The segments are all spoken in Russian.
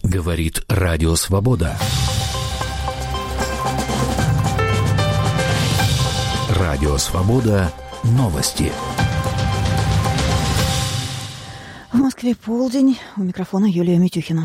Говорит Радио Свобода. Радио Свобода. Новости. В Москве полдень. У микрофона Юлия Митюхина.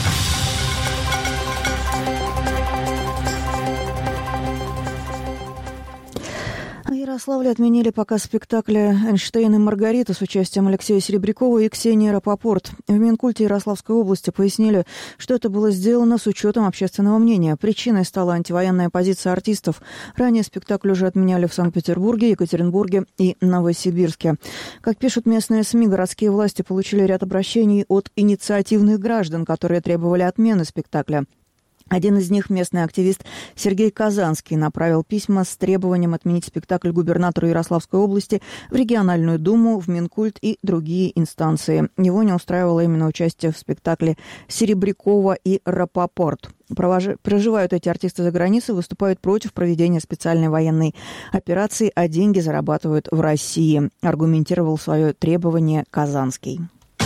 В Ярославле отменили показ спектакля «Эйнштейн и Маргарита» с участием Алексея Серебрякова и Ксении Рапопорт. В Минкульте Ярославской области пояснили, что это было сделано с учетом общественного мнения. Причиной стала антивоенная позиция артистов. Ранее спектакль уже отменяли в Санкт-Петербурге, Екатеринбурге и Новосибирске. Как пишут местные СМИ, городские власти получили ряд обращений от инициативных граждан, которые требовали отмены спектакля. Один из них, местный активист Сергей Казанский, направил письма с требованием отменить спектакль губернатору Ярославской области, в региональную думу, в Минкульт и другие инстанции. Его не устраивало именно участие в спектакле Серебрякова и Рапопорт. Проживают эти артисты за границей, выступают против проведения специальной военной операции, а деньги зарабатывают в России, аргументировал свое требование Казанский.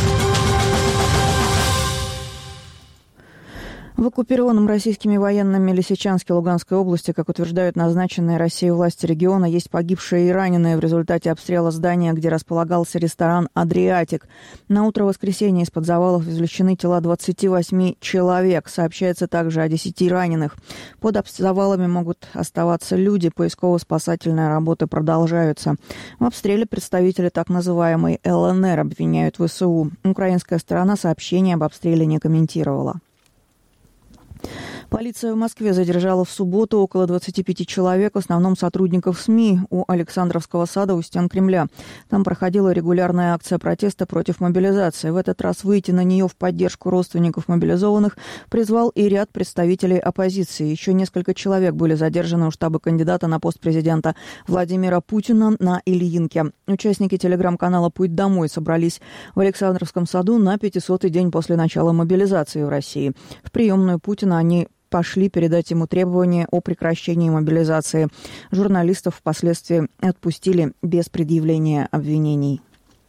В оккупированном российскими военными Лисичанске Луганской области, как утверждают назначенные Россией власти региона, есть погибшие и раненые в результате обстрела здания, где располагался ресторан «Адриатик». На утро воскресенья из-под завалов извлечены тела 28 человек. Сообщается также о 10 раненых. Под завалами могут оставаться люди. Поисково-спасательные работы продолжаются. В обстреле представители так называемой ЛНР обвиняют ВСУ. Украинская сторона сообщение об обстреле не комментировала. Полиция в Москве задержала в субботу около 25 человек, в основном сотрудников СМИ, у Александровского сада у стен Кремля. Там проходила регулярная акция протеста против мобилизации. В этот раз выйти на нее в поддержку родственников мобилизованных призвал и ряд представителей оппозиции. Еще несколько человек были задержаны у штаба кандидата на пост президента Владимира Путина на Ильинке. Участники телеграм-канала «Путь домой» собрались в Александровском саду на 500-й день после начала мобилизации в России. В приемную Путина они пошли передать ему требования о прекращении мобилизации. Журналистов впоследствии отпустили без предъявления обвинений.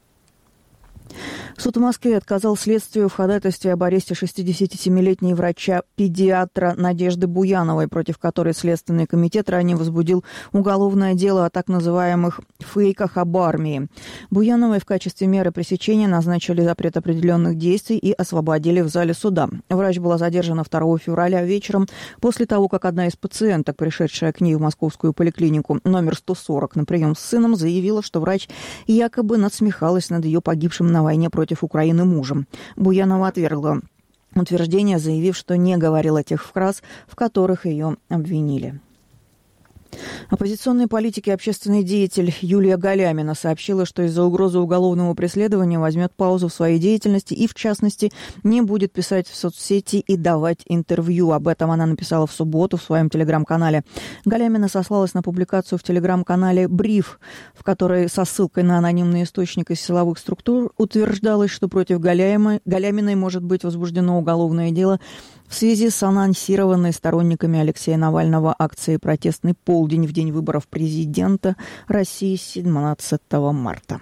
Суд в Москве отказал следствию в ходатайстве об аресте 67-летней врача-педиатра Надежды Буяновой, против которой Следственный комитет ранее возбудил уголовное дело о так называемых фейках об армии. Буяновой в качестве меры пресечения назначили запрет определенных действий и освободили в зале суда. Врач была задержана 2 февраля вечером после того, как одна из пациенток, пришедшая к ней в московскую поликлинику номер 140 на прием с сыном, заявила, что врач якобы надсмехалась над ее погибшим на войне против Украины мужем. Буянова отвергла утверждение, заявив, что не говорила тех фраз, в которых ее обвинили. Оппозиционный политик и общественный деятель Юлия Галямина сообщила, что из-за угрозы уголовного преследования возьмет паузу в своей деятельности и, в частности, не будет писать в соцсети и давать интервью. Об этом она написала в субботу в своем телеграм-канале. Галямина сослалась на публикацию в телеграм-канале «Бриф», в которой со ссылкой на анонимный источник из силовых структур утверждалось, что против Галяминой может быть возбуждено уголовное дело в связи с анонсированной сторонниками Алексея Навального акцией «Протестный полдень» в день выборов президента России 17 марта.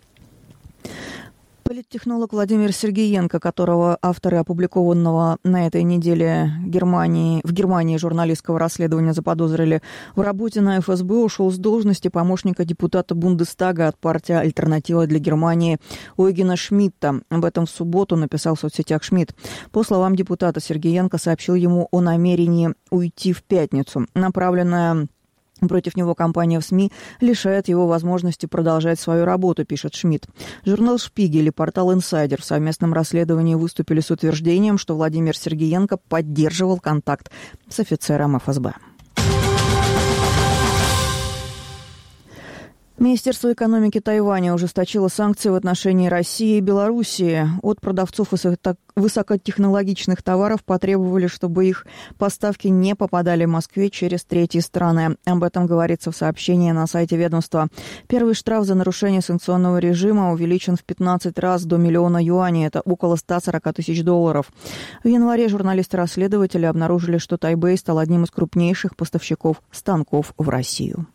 Политтехнолог Владимир Сергеенко, которого авторы опубликованного на этой неделе в Германии журналистского расследования заподозрили в работе на ФСБ, ушел с должности помощника депутата Бундестага от партии «Альтернатива для Германии» Ойгена Шмидта. Об этом в субботу написал в соцсетях Шмидт. По словам депутата, Сергеенко сообщил ему о намерении уйти в пятницу. Направленная против него кампания в СМИ лишает его возможности продолжать свою работу, пишет Шмидт. Журнал «Шпигель» и портал «Инсайдер» в совместном расследовании выступили с утверждением, что Владимир Сергеенко поддерживал контакт с офицером ФСБ. Министерство экономики Тайваня ужесточило санкции в отношении России и Белоруссии. От продавцов высокотехнологичных товаров потребовали, чтобы их поставки не попадали в Москве через третьи страны. Об этом говорится в сообщении на сайте ведомства. Первый штраф за нарушение санкционного режима увеличен в 15 раз до 1 000 000 юаней. Это около 140 тысяч долларов. В январе журналисты-расследователи обнаружили, что Тайбэй стал одним из крупнейших поставщиков станков в Россию.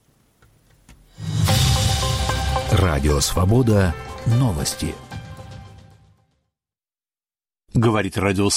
Радио Свобода. Новости. Говорит Радио